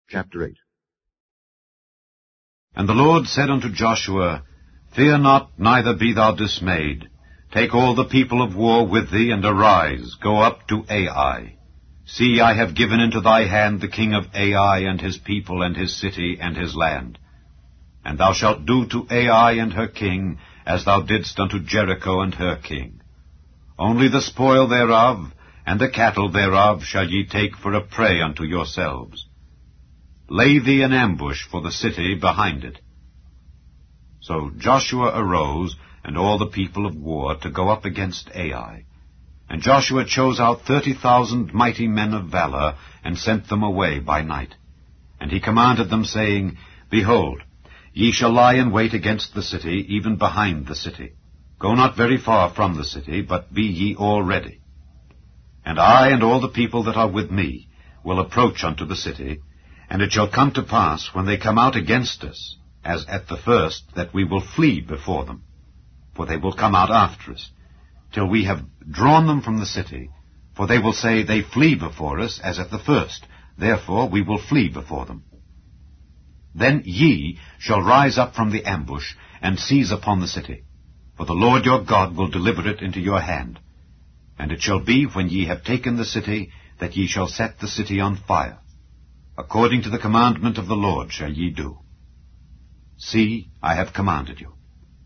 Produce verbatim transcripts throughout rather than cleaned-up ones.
Chapter eight. And the Lord said unto Joshua, Fear not, neither be thou dismayed. Take all the people of war with thee, and arise, go up to Ai. See, I have given into thy hand the king of Ai, and his people, and his city, and his land. And thou shalt do to Ai and her king, as thou didst unto Jericho and her king. Only the spoil thereof, and the cattle thereof, shall ye take for a prey unto yourselves. Lay thee an ambush for the city behind it. So Joshua arose, and all the people of war, to go up against Ai. And Joshua chose out thirty thousand mighty men of valor, and sent them away by night. And he commanded them, saying, Behold, ye shall lie in wait against the city, even behind the city. Go not very far from the city, but be ye all ready. And I and all the people that are with me will approach unto the city, and it shall come to pass, when they come out against us, as at the first, that we will flee before them. For they will come out after us, till we have drawn them from the city. For they will say, They flee before us, as at the first. Therefore we will flee before them. Then ye shall rise up from the ambush, and seize upon the city. For the Lord your God will deliver it into your hand. And it shall be, when ye have taken the city, that ye shall set the city on fire. According to the commandment of the Lord shall ye do. See, I have commanded you.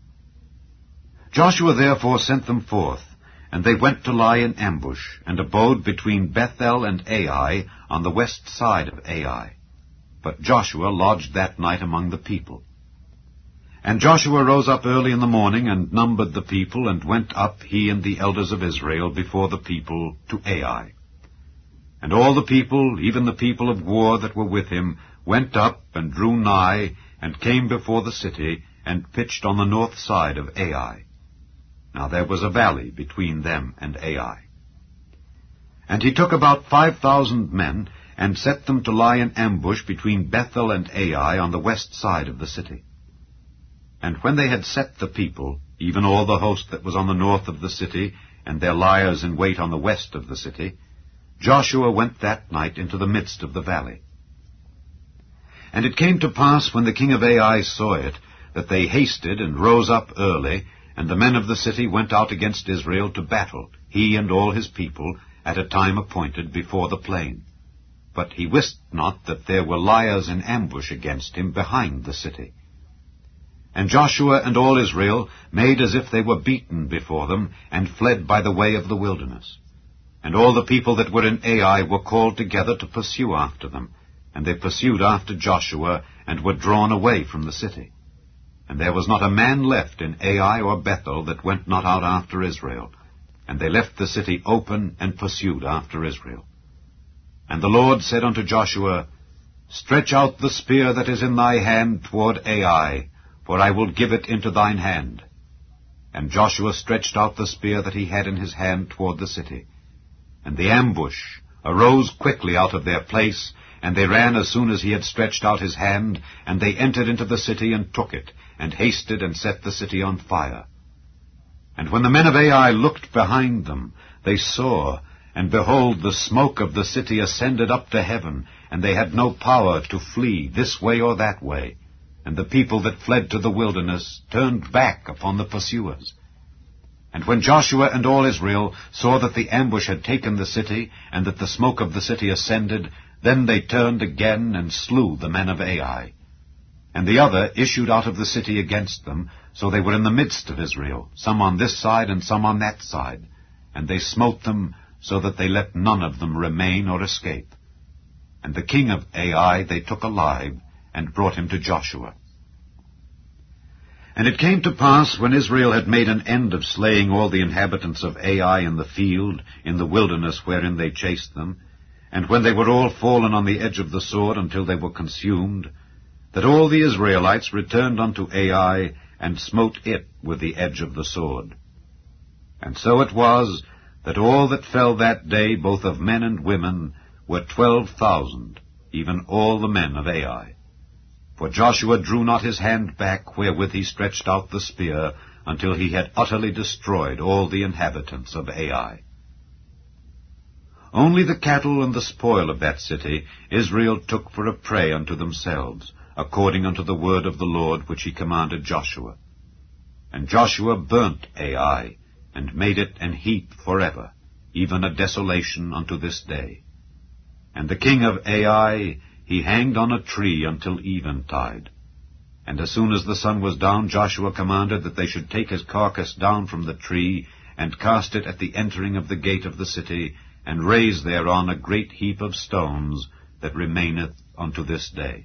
Joshua therefore sent them forth, and they went to lie in ambush, and abode between Bethel and Ai, on the west side of Ai. But Joshua lodged that night among the people. And Joshua rose up early in the morning, and numbered the people, and went up, he and the elders of Israel, before the people, to Ai. And all the people, even the people of war that were with him, went up, and drew nigh, and came before the city, and pitched on the north side of Ai. Now there was a valley between them and Ai. And he took about five thousand men, and set them to lie in ambush between Bethel and Ai on the west side of the city. And when they had set the people, even all the host that was on the north of the city, and their liers in wait on the west of the city, Joshua went that night into the midst of the valley. And it came to pass, when the king of Ai saw it, that they hasted and rose up early, and the men of the city went out against Israel to battle, he and all his people, at a time appointed before the plain. But he wist not that there were liers in ambush against him behind the city. And Joshua and all Israel made as if they were beaten before them, and fled by the way of the wilderness. And all the people that were in Ai were called together to pursue after them. And they pursued after Joshua, and were drawn away from the city. And there was not a man left in Ai or Bethel that went not out after Israel. And they left the city open, and pursued after Israel. And the Lord said unto Joshua, Stretch out the spear that is in thy hand toward Ai, for I will give it into thine hand. And Joshua stretched out the spear that he had in his hand toward the city. And the ambush arose quickly out of their place, and they ran as soon as he had stretched out his hand, and they entered into the city and took it, and hasted and set the city on fire. And when the men of Ai looked behind them, they saw, and behold, the smoke of the city ascended up to heaven, and they had no power to flee this way or that way. And the people that fled to the wilderness turned back upon the pursuers. And when Joshua and all Israel saw that the ambush had taken the city, and that the smoke of the city ascended, then they turned again and slew the men of Ai. And the other issued out of the city against them, so they were in the midst of Israel, some on this side and some on that side. And they smote them, so that they let none of them remain or escape. And the king of Ai they took alive, and brought him to Joshua. And it came to pass, when Israel had made an end of slaying all the inhabitants of Ai in the field, in the wilderness wherein they chased them, and when they were all fallen on the edge of the sword until they were consumed, that all the Israelites returned unto Ai, and smote it with the edge of the sword. And so it was, that all that fell that day, both of men and women, were twelve thousand, even all the men of Ai. For Joshua drew not his hand back, wherewith he stretched out the spear, until he had utterly destroyed all the inhabitants of Ai. Only the cattle and the spoil of that city Israel took for a prey unto themselves, according unto the word of the Lord which he commanded Joshua. And Joshua burnt Ai, and made it an heap forever, even a desolation unto this day. And the king of Ai he hanged on a tree until eventide. And as soon as the sun was down, Joshua commanded that they should take his carcass down from the tree, and cast it at the entering of the gate of the city, and raise thereon a great heap of stones, that remaineth unto this day.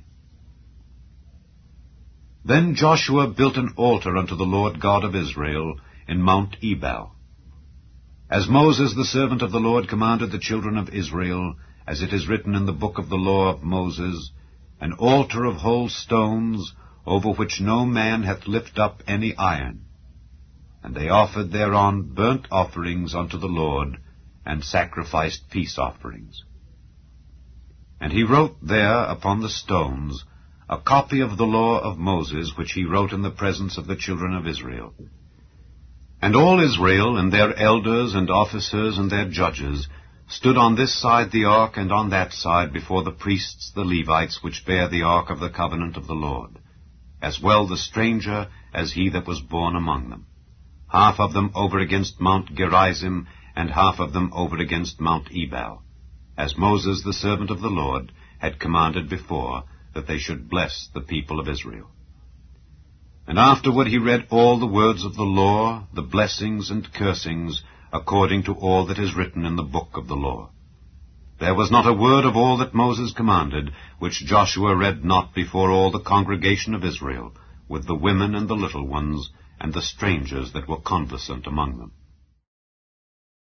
Then Joshua built an altar unto the Lord God of Israel in Mount Ebal. As Moses the servant of the Lord commanded the children of Israel, as it is written in the book of the law of Moses, an altar of whole stones, over which no man hath lift up any iron. And they offered thereon burnt offerings unto the Lord, and sacrificed peace offerings. And he wrote there upon the stones a copy of the law of Moses, which he wrote in the presence of the children of Israel. And all Israel, and their elders and officers and their judges, stood on this side the ark and on that side before the priests the Levites, which bear the ark of the covenant of the Lord, as well the stranger as he that was born among them, half of them over against Mount Gerizim, and half of them over against Mount Ebal, as Moses the servant of the Lord had commanded before, that they should bless the people of Israel. And afterward he read all the words of the law, the blessings and cursings, according to all that is written in the book of the law. There was not a word of all that Moses commanded, which Joshua read not before all the congregation of Israel, with the women and the little ones, and the strangers that were conversant among them.